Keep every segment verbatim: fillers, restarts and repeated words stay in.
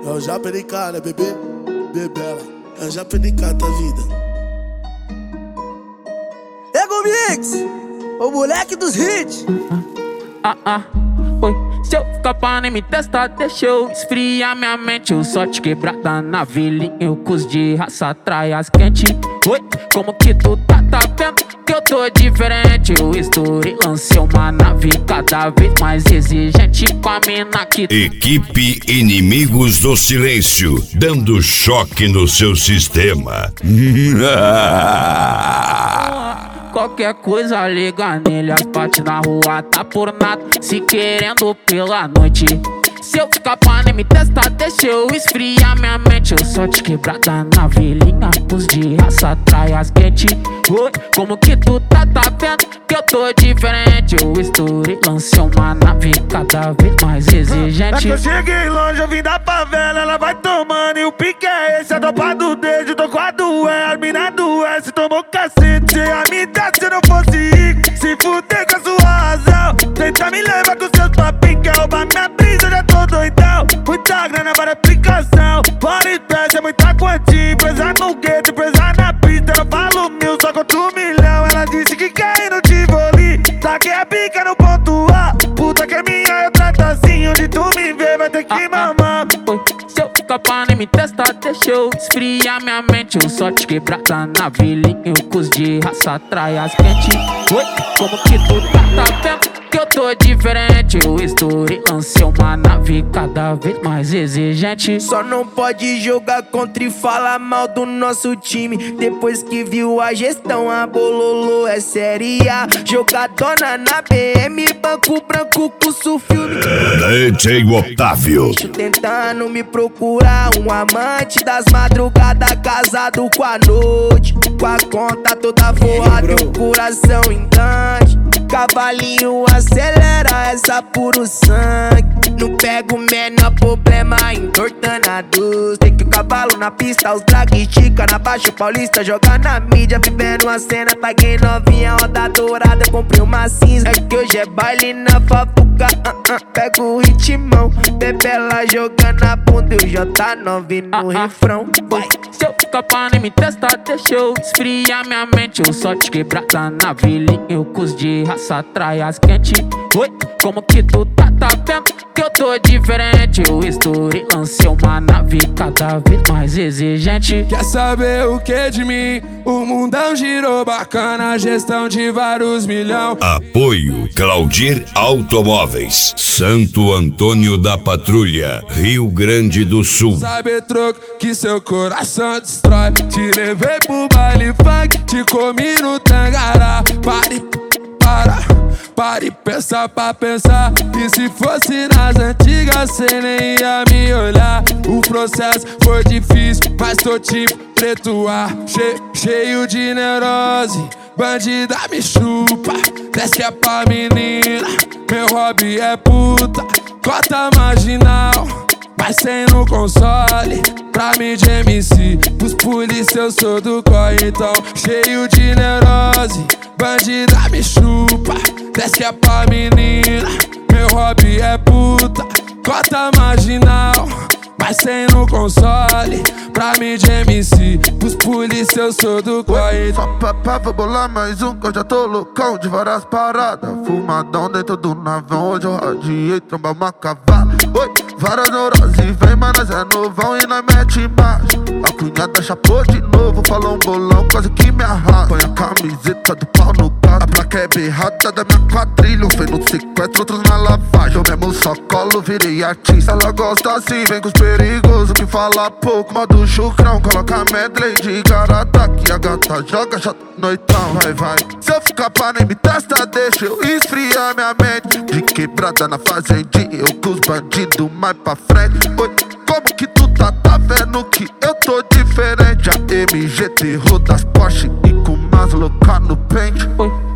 É o Japa de cara, bebê, bebela. É o Japa de cara da vida. Ego Mix, o moleque dos hits. Ah, ah, oi. Se eu ficar pra nem me testar, deixa eu esfriar minha mente. Eu só te quebrada na vilinha, cus de raça, traias quente. Oi, como que tu tá, tá vendo que eu tô diferente? Eu estourei, lancei uma nave cada vez mais exigente com a mina que... Equipe Inimigos do Silêncio, dando choque no seu sistema. Qualquer coisa liga nele, as partes na rua tá por nada, se querendo pela noite. Se eu ficar pra nem me testar, deixa eu esfriar minha mente. Eu só te quebrada na vilinha, pus de raça, traias quente. Oi, como que tu tá, tá vendo que eu tô diferente? Eu estourei, lancei uma nave cada vez mais exigente. É que eu cheguei longe, eu vim da favela, ela vai tomando e o pique é esse. A tropa do dedo, tô com a do E, a mina do S, tomou cacete. Se a me dar, se eu não fosse rico, se fuder com a sua razão. Tenta me levar com seus papinhos, quer roubar minha brisa, eu já tô doidão. Muita grana para aplicação, bora e teste, é muita quantia. Presa no gueto, presa na pista, eu falo mil, só contra um milhão. Ela disse que quer ir no Tivoli, saquei a pica no ponto A. Puta que é minha, eu trato assim, onde tu me vê vai ter que ah, mamar. Oi, se eu ficar pra nem me testar, deixa eu esfriar minha mente. Eu só te quebrada na vilinha, cus de raça, traias quente. Oi, como que tu tá, tá vendo que eu tô diferente? Eu estourei, lancei uma nave cada vez mais exigente. Só não pode jogar contra e falar mal do nosso time. Depois que viu a gestão, a Bololô é série A. Jogadona na B M, banco branco, curso filme. D J Otávio. Tentando me procurar um amante das madrugadas, casado com a noite, com a conta toda forrada e o coração engante. Cavalinho acelera essa puro sangue. Não pego o menor problema entortando a doce. Tem que o cavalo na pista, os drag estica na Baixo Paulista, joga na mídia, vivendo uma cena. Paguei novinha, roda dourada, comprei uma cinza. É que hoje é baile na fafuca, uh, uh, pego o ritmão. Bebela jogando a bunda e o J nove no ah, refrão. Vai. Se eu ficar pra nem me testar, deixa eu esfriar minha mente. Eu só te quebrada na vilinha, cus de raça, traias quente. Oi, como que tu tá, tá vendo que eu tô diferente? Eu estourei, lancei uma nave cada vez mais exigente. Quer saber o que de mim? O mundão girou bacana, gestão de vários milhão. Apoio Claudir Automóveis, Santo Antônio da Patrulha, Rio Grande do Sul. Sabe troco que seu coração destrói. Te levei pro baile funk, te comi no Tangará. Pare, para, pare, pensa pra pensar. E se fosse nas antigas, cê nem ia me olhar. O processo foi difícil, mas tô tipo preto A. Che cheio de neurose, bandida me chupa. Desce é pra menina, meu hobby é puta. Cota marginal, mas sem no console. Pra mim de M C, os polícia eu sou do corre. Então cheio de neurose, bandida me chupa. Desce é pra menina, meu hobby é puta. Cota marginal, mas sem no console. Pra mim de M C, os polícia eu sou do corre. Só papá, vou bolar mais um que eu já tô loucão de várias paradas. Fumadão dentro do navão, hoje eu radiei, tromba uma cavala. Oi, várias neuroses, vem, mas nós é novão e nós mete embaixo. A cunhada chapou de novo, falou um bolão, quase que me arrasta. Põe a camiseta do pau no carro, a placa é berrada da minha quadrilha. Um foi no sequestro, outros na lavagem. Eu mesmo só colo, virei artista. Ela gosta assim, vem com os perigosos que fala pouco. Modo chucrão, coloca medley de garata, que a gata joga já noitão. Vai, vai. Se eu ficar pra nem me testa, deixa eu esfriar minha mente. De quebrada na fazendinha, eu com os bandidos mais pra frente. Oi, como que tu tá, tá vendo que eu tô diferente? A M G terror das Porsche e com umas loucas no pente. Oi,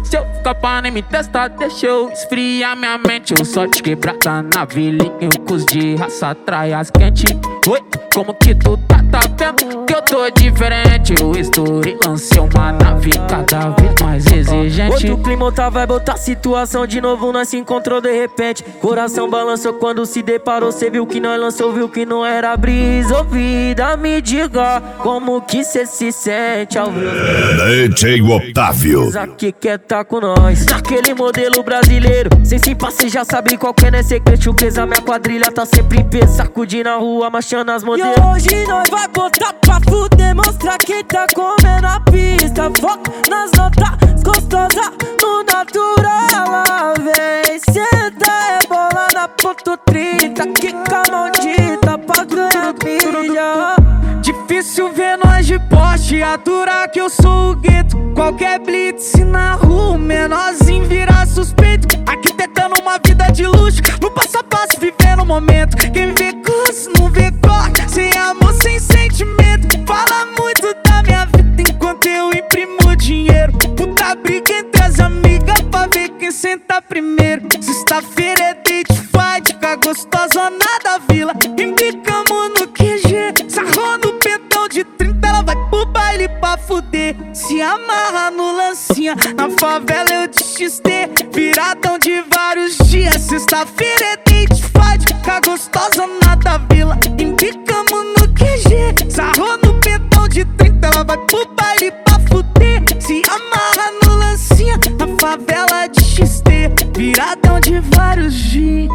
Se eu ficar pra nem me testar, deixa eu esfriar minha mente. Eu só te quebrada na vilinha, com os de raça atrai as quentes. Oi, como que tu tá, tá vendo que eu tô diferente? Eu estourei, lancei uma nave cada vez mais exigente. Outro clima, outra vibe, outra situação. De novo nós se encontrou de repente. Coração balançou quando se deparou. Cê viu que nós lançou, viu que não era brisa. Ô vida, me diga como que cê se sente ao ver D J Otávio aqui quer tá com nós, naquele modelo brasileiro. Sem se cê já sabe qual que é, né? Secreto, a minha quadrilha tá sempre em pé, sacudindo na rua, marchando as modelos. E hoje nós vai botar pra fuder, mostrar quem tá comendo a pista. Foca nas notas gostosas, no natural. Ela vem, senta, é bola na ponto trinta. Quica maldita pra ganhar milha. Difícil ver nós de poste, aturar que eu sou o gueto. Qualquer blitz na rua, menorzinho vira suspeito. Arquitetando uma vida de luxo, no passo a passo vivendo o momento. Quem vê curso não vê corte, sem amor, sem sentimento. Fala muito da minha vida enquanto eu imprimo dinheiro. Puta briga entre as amigas pra ver quem senta primeiro. Sexta-feira é date fight, com a gostosona da vila. Embicamos no Q G, sarrou no pentão de trinta. Ela vai pro baile pra fuder, se amarra no lancinha. Na favela eu de X T, viradão de vários dias. Sexta-feira é date fight, com a gostosona da vila. Embicamos no Q G, sarrou no pentão de trinta. Ela vai pro baile pra fuder, se amarra no lancinha. Na favela de X T, viradão de vários dias.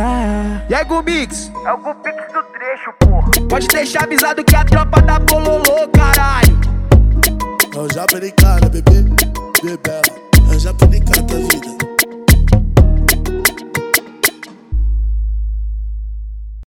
E aí, Gumix? É o Gumix do trecho, porra. Pode deixar avisado que a tropa da Bololô, caralho. Eu já perdi cara, bebê, bebê. Eu já perdi cara da vida.